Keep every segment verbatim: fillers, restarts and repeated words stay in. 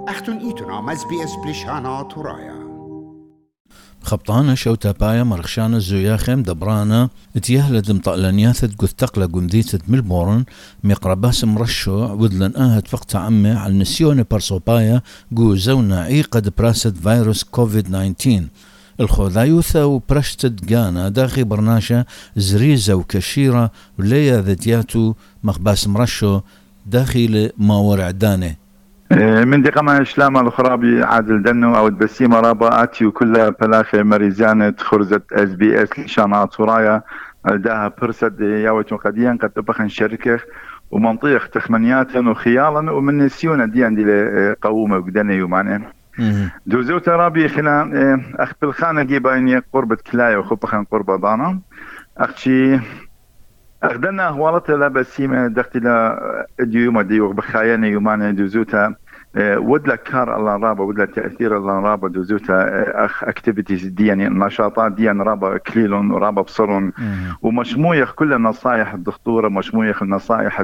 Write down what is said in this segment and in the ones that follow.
أختن إيتنا مز بي إس بلشانا تورايا خبطانة شوتا بايا مرخشانة الزياخم دبرانا اتيهلد مطقلانياثة قثقلة قمديتة ملبورن مقرباس مرشو ودلن آهد فقط عمي على نسيون برصوبايا قو زونا عيقد براسة فيروس كوفيد تسعة عشر الخوذايوثا وبرشتد غانا داخي برناشا زريزة وكشيرة وليا ذاتياتو مخباس مرشو داخل ماور عداني من دي قما إسلام الخرابي عادل دنو أو البسيمة رابا آتي وكلها بلاخي مريزانة خرزة اس بي اس لشانات سورايا داها برسد ياوت قديا قد تبخن شركة ومنطيق تخمنيات وخيالا ومن نسيونا ديان دي قومة وقدنا يومانين دوزو ترابي خلا أخ بالخانة جيبا قربة كلايا وخبخن قربة ضانا أختي أخدنا هوالته لا بسيمة دختلا اليوم ديو بخاينة يومان دوزوتا ودلا كار الله رابا ودلا تأثير الله رابا دوزوتا أخ اكتيفيتيز دياني النشاطات ديان رابا كليلون ورابا بصرون ومشمويخ كل النصائح الدكتورة مشمويخ النصائح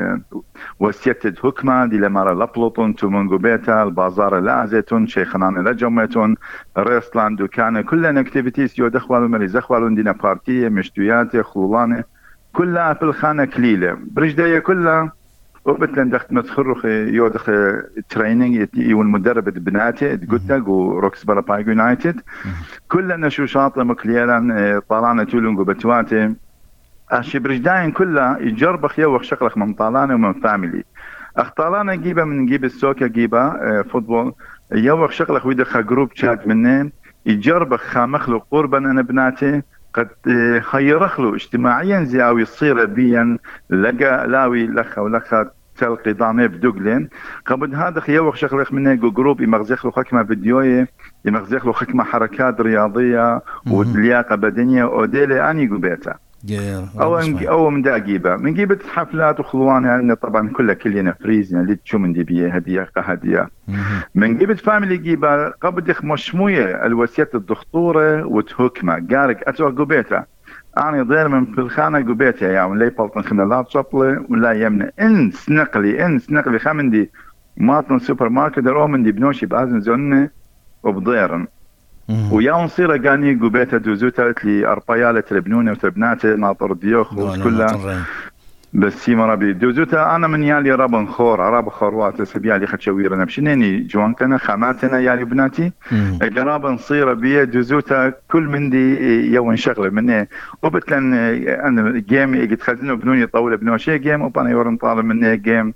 وسيتد حكمة دي لمارا لابلوتون تومونغو بيتا البازار لازتون شيخنان لجمتون ريستلان دوكان كل اكتيفيتيز يو دخوالو مري زخوالون دينا بارتية مشتويات خلولانة كلها في الخانة كليلة برجدية كلها وبتلن دخت متخرخ يودخ تريننج يون مدرب بناتي قلتك وروكس برابايغ يونايتد كلنا شو شاطئ مكليلا طالانة تولونغو بتواتي أشي برجداين كلها يجرب خيوخ شغلك من طالانة ومن فاميلي أخ طالانة جيبة من جيب السوكة جيبة فوتبول يوخ شغلك ويدخ جروب شات منين يجرب خامخلو قربا أنا بناتي قد خيرخلو اجتماعيا زياوي الصيرة بيا لقى لاوي لخا ولخا تلقي ضامي بدوغلين قبل هذا خيوخ شغلك منه جروب يمغزخلو خكمة فيديوية يمغزخلو خكمة حركات رياضية ولياقة بدنية وديلي أني قبيتها أو أو من دا جيبة من جيبة حفلات وخلوان يعني طبعا كلها كلنا فريزنا اللي تشو من دي بيه هدية هدية من جيبة فاميلي جيبة قبل مشموية الوسيات الدكتورة وتهكمة قارق أتوى قبيتها أنا ضير من في الخانة قبيتها يعني لي بلطن خنا لا تصبلي ولا يمنع إنس نقلي إنس نقلي خامن دي ماطن سوبر ماركت أو من دي بنوشي بازن زونة وبضيرن ويا نصير قاني قبيتها دوزوتا لي أربايالة تربنونة وتربناتي ناطر ديوخ وكلها بس سيما ربي دوزوتا أنا من يالي رابن خور عرب خوروات سبيالي خدشويرنا بشنيني جوانكنا خاماتنا يالي بناتي قرابا نصير بيه دوزوتا كل من دي يوم شغله مني وبتلن أنا جيم يجي تخزنه بنوني طاولة بنوشي جيم وبانا يورن طالب مني جيم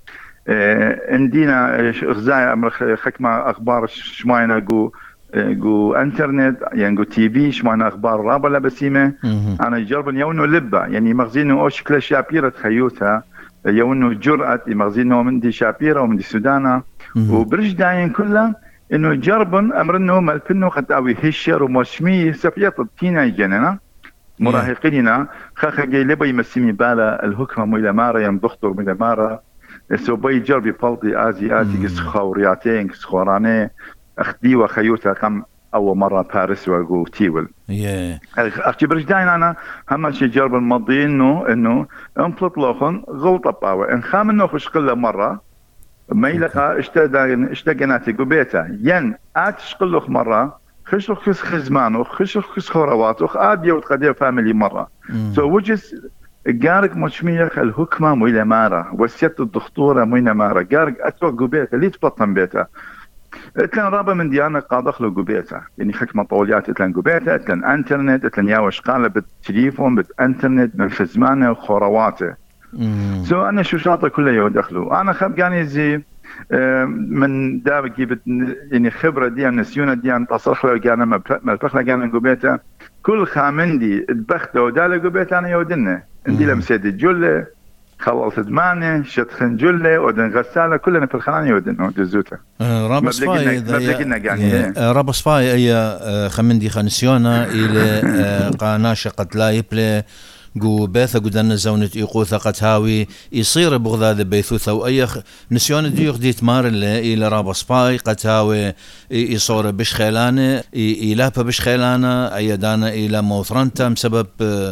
عندنا غزايا أمر خكمة أخبار شماينا قو جو انترنت يعني جو تي في شمعنا اخبار رابا لبسيمه انا جرب يونو لبا يعني مغزينه او شكل شابيره خيوتها يونو جرأه مغزينه من دي شابيره ومن دي سودانا وبرج داين كلها انه جرب امر انه مالفنه قد اوي هشر ومشمي سفيط تينا جننا مراهقيننا خاخ جاي لبا يمسيمي بالا الحكمه ميلا مارا يم دكتور ميلا مارا سو بي جرب يفلطي ازي ازي قص خورياتين قص خوراني أختي وخيوتها كم أول مرة باريس وأقول تيول. yeah. أختي برجدين أنا هم شيء جرب الماضي إنه إنه أنفلت لخن غلطة باوة إن خام إنه خش كل مرة ما يلقى اشتدى اشتجناتي قبيتها ين أتش كله مرة خش خش خزمانه خش خش خروات وخ أدي وتقدر فاميلي مرة. mm. so which is جارك مشميخ الحكمة ميلا مارا وسيت الدكتورة ميلا مارا جارك أتوقع قبيتها ليه تبطن بيتها اتلن رابا من ديانا قادخلو قبيتها يعني حكمة طوليات اتلن قبيتها اتلن انترنت اتلن ياوش قالة بالتليفون بالانترنت من فزمانه وخورواته سو انا شو شاطر كله يودخلو انا خبقاني زي من داب جيبت يعني خبرة ديان نسيونة ديان تصرح له جانا ملفخ جانا قبيتها كل خامندي اتبخته وداله قبيتها انا يودنه عندي لمسيد الجلة خلصت دمانه شتخن جله ودن غساله كلنا في الخلاني ودن دزوته راب صفاي راب صفاي اي خمندي خنسيونا الى قناشه قد لا يبلي جو بيثا قدنا زونة إيقوثة قتاوي يصير بغذاذ بيثوثة وأي نسيون ديوخ دي تمار اللي إلى رابا سباي قتاوي يصور بش خيلانة إلابا بش خيلانة أيدانا إلى موثرانتا بسبب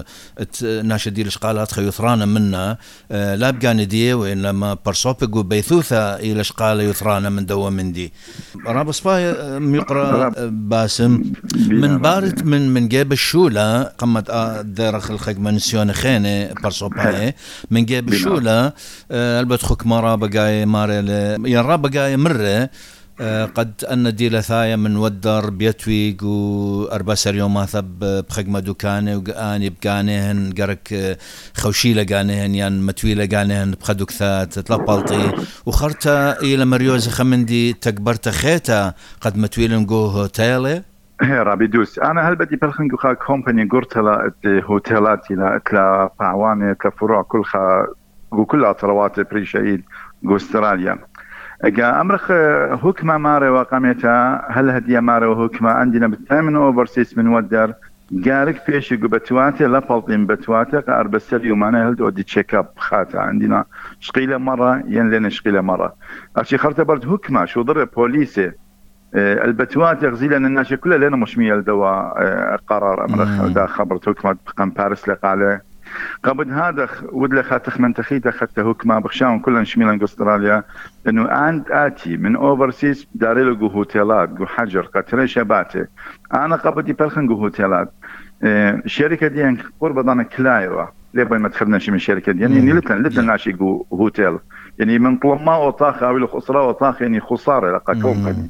ناشدي الشقالات خيوثرانا منا لا بقاني دي وإنما برصوبق وبيثوثة إلى شقالة يثرانا من دوا من دي رابا سباي ميقرأ باسم من بارت من من جيب الشولة قمت دارخ الخيق من نسيون خينة برصوباي من جيب الشولة البت خك مرة بقاي ماري ينرا بقاي مرة قد أن دي لثايا من ودر بيتويق وأرباسر يوم ثب بخدمة دكانه وقاني بقانهن قرك خوشيلة قانهن يعني متويلة قانهن بخدوك ثات تلبالطي وخرتا إلى مريوز خمندي تكبرت خيتا قد متويلة نقو هوتيلي هي رابي دوس أنا هل بدي بلخن خا كومباني قرت لا هوتيلات لا تلا فعوانة تلا فروع كل خا وكلها ثروات بريشايد جو استراليا اجا امرخ حكمه ماره وقامتها هل هديه ماره وحكمه عندنا بالثامن اوفرسيس من ودر قالك فيش قبتواته لا بلطين بتواته اربسل يومنا هل ودي تشيك اب خاطه عندنا شقيله مره ين لنا شقيله مره اشي خرطه برد حكمه شو ضر بوليسه البتوات يغزيل ان الناس كلها لنا مش مية الدواء قرار امرخ دا خبرت حكمه بقام باريس لقاله قبل هذا ودل خاتخ من تخيته خدته حكمه بخشاون كلنا شميلان استراليا انه عند اتي من اوفرسيس داريلو هوتيلات جو حجر قتل شباته انا قبل بلخن جو هوتيلات اه الشركه دي قرب ضنا كلايرا ليه ما تخدمناش من الشركه دي يعني لتن لتن ناشي جو هوتيل يعني من طلب ما وطاخ او الخساره وطاخ يعني خساره لقى كومباني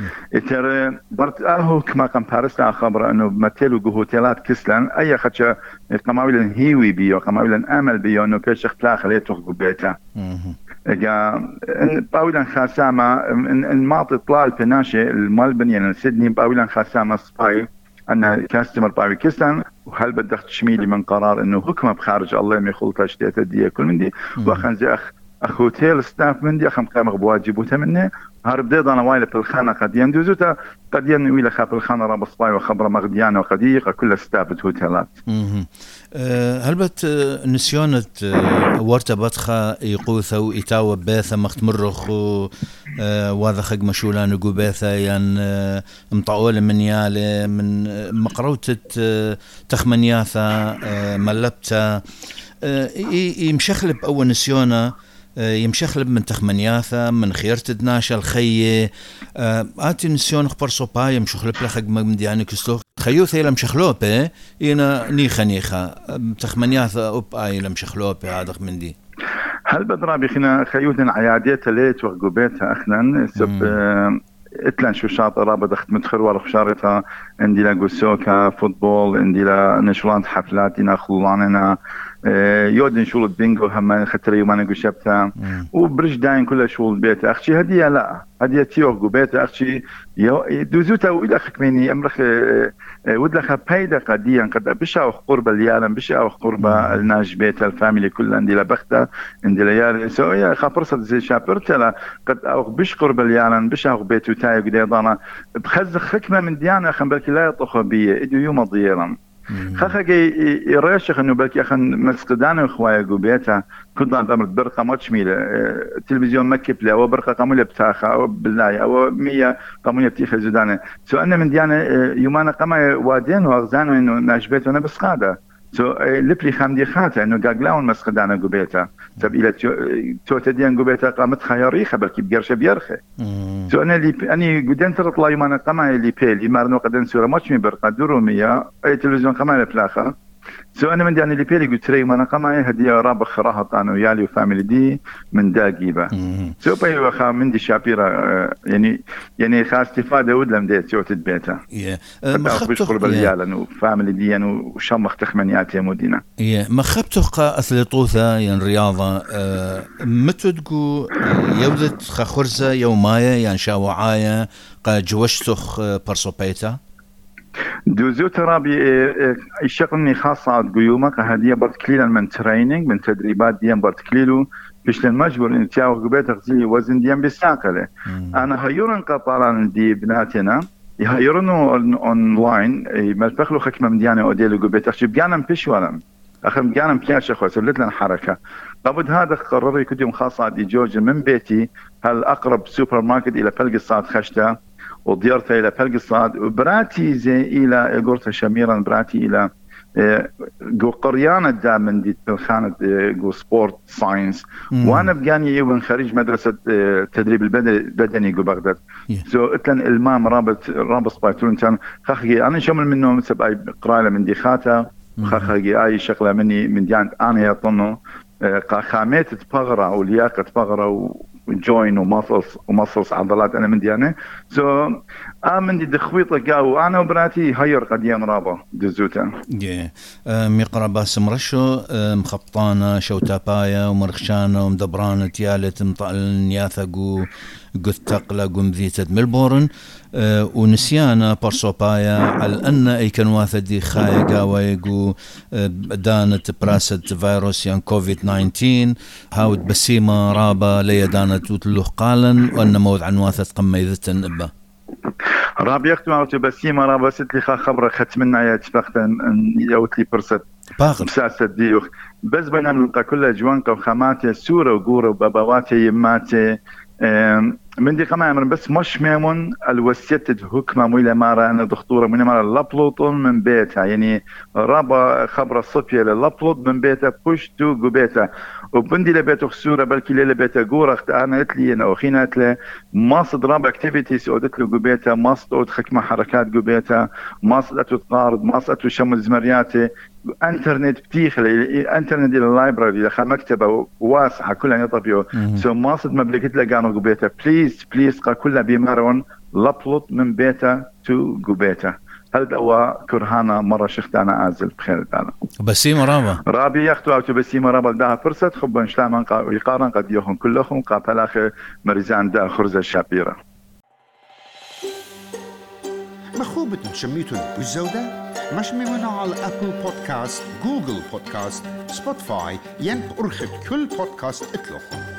ترى برت أهو كما كان باريس لا خبر إنه متلو جهوتيلات كسلان أي خدشة قماويلن هيوي بيو قماويلن أمل بيو إنه كيش اختلاق خليه تخرج بيته. إجا باويلن خاسامة المعطي طلال بناشة المالبن يعني سيدني باويلن خاسامة سباي أن كاستمر باوي كسلان وهل بدك تشميلي من قرار إنه حكمه بخارج الله ما يخلط أشتيت الدية كل من دي وأخن زي أخ أخ هوتيل ستاف من دي أخم قام بواجبوته منه هرب ديض أنا وايلة بالخانة قد يندوزوتا قد ينويلة خاب الخانة راب صباي وخبرة مغديانة وقديقة كلها ستافت هوتيلات. هل بت نسيونة ورطة بطخة يقوثة وإتاوة باثة مختمرخ وهذا خق مشولان وقو باثة يعني مطعولة من يالي من مقروتة تخمنياثة ملبتة يمشخلب أول نسيونة يمشخلب من تخمنياثة من خيرة دناشة الخية آتي نسيون خبر صوبا يمشخلب لخق من دياني كستوخ خيوثة إلى مشخلوبة إينا نيخة نيخة تخمنياثة أوب آي إلى مشخلوبة هذا من دي هل بدرا بخنا خيوثن عيادية ليت وغقوبيتها أخنا سب اتلان شو شاطرة بدخت مدخل ورا خشارتها عندي لا جوسوكا فوتبول عندي لا نشران حفلاتنا خلاننا يودن شغل بينجو هم خطري وما نقول شبتها وبرج داين كل شغل بيت أختي هدية لا هدية تيوغ بيت أختي دوزوتا وإلى خكميني أمرخ ودلخ بايدة قديا قد بشا قرب اليالم بشا قرب الناج بيت الفاميلي كلها عندي لا بختة عندي لا يال سويا خبرصة زي شابرتلا قد أو بش قرب اليالم بشا بيت وتاي قديضانا بخز خكمة من ديانا خم بالك لا يطخ بيه إدو يوم ضيرا خاخا يراشخ انه بالك اخن مسقدان اخويا قبيتها كنت امر برقه ما تشميله تلفزيون مكب له او برقه قامله بتاخه او بالله او مية قامله بتيخ زدانه سؤالنا من ديانه يومانا قما وادين واغزان انه ناشبته انا بس قاده سو لبلي خامدي خاطه انه قاقلاون مسقدان قبيتها سب الى تو تدين قبيتها قامت خياريخه بالك بقرشه بيرخه سو انا اللي اني قدين تطلع يومانا قما اللي بيلي مارنو قدن سوره ما تشمي برقه دروميه اي تلفزيون قما بلاخه سو انا من دي اللي بيلي قلت ري ما قما هديه رابخ راهط انا ويالي وفاميلي دي من داقيبه سو باي وخا من دي شابيره يعني يعني خاص استفاده ودلم دي سوت بيتها مخبط قرب اليالن وفاميلي دي وشمخ تخمنيات مدينه يه مخبطك اثليطوثه يعني رياضه متدقو يودت خخرزه يومايه يعني شاوعايه قا جوشتخ برسوبيتا دوزو ترابي الشغل خاصة قيومك هدية برتكليلا من تريننج من تدريبات ديان برتكليلو بيش للمجبور ان تياو قبيت غزي وزن ديان بالساقلة انا هيورن قطالان دي بناتنا يهيرنو اونلاين مالفخلو خكمة من ديانا اوديلو قبيت اخشي بيانا مبشورا أخم كان بياش أخوة سبلت لنا حركة قبل هذا قرروا يكون خاصة دي جورج من بيتي هل أقرب سوبر ماركت إلى بلقصاد خشتة وديرته إلى بلقصاد وبراتي زي إلى قرطة شميرا براتي إلى جو قريانة دا من دي خانة جو سبورت ساينس وانا بقاني ابن خريج مدرسة تدريب البدني جو بغداد سو اتلن المام رابط رابط بايتون كان خاخي انا شمل منه مثل اي قراله من دي خاتا خاخي اي شغله مني من ديان انا يطنو خامات تبغرة او لياقة تبغرة وجوين ومصلص ومصلص عضلات انا من ديانه سو امن دي دخويطه قاو انا وبناتي هير قديم رابا دزوتا yeah. مقرا باسم رشو مخبطانه شوتابايا ومرخشانه ومدبرانه تيالت مطال نياثقو قثقله قمذيته ملبورن أه ونسيانا برسوبايا على ان اي كان واثدي خايا قاويقو أه دانت براسة فيروس يعني كوفيد تسعة عشر هاود بسيمة رابا ليا دانت وتلوه قالا وان موض عن واثت قميذة ابا رابي يختم عوتو بسيمة رابا ستلي خا خبرة ختمنا يا تفختن يوتلي برسة باغر بساسة ديوخ بس بنا نلقى كل جوانك وخاماتي سورة وقورة وبابواتي يماتي من دي كمان بس مش ميمون الوسيت حكمة مويلة مارا أنا دكتورة من مارا لابلوطون من بيتها يعني رابا خبرة صفية للابلوط من بيتها بوش تو جو بيتها وبندي لبيته خسورة بلكي ليلة بيتها جورة أنا قلت لي أنا أخينا قلت له ما صد رابا اكتيفيتيز قلت له جو بيتها ما صد حكمة حركات جو بيتها ما صد تقارض ما صد شمل زمرياتي انترنت بتيخ انترنت الى اللايبراري الى مكتبه واسعه كلها يطبيو سو ما صد ما بلكت لقانو جو بيتها بليز بليز قا كلها بيمارون لابلوط من بيتها تو جو بيتها هل هو كرهانا مرة شخت أنا أزل بخير تعالى بسيمة رابا رابي يختو أو بسيمة رابا لداها فرصة خب نشتعمل يقارن قد يوهم كلهم قابل آخر مريزان دا خرزة الشابيرة مخوبة شميتون بالزودة مش ممنوع على أبل بودكاست جوجل بودكاست سبوتيفاي ين أرخد كل بودكاست اطلقهم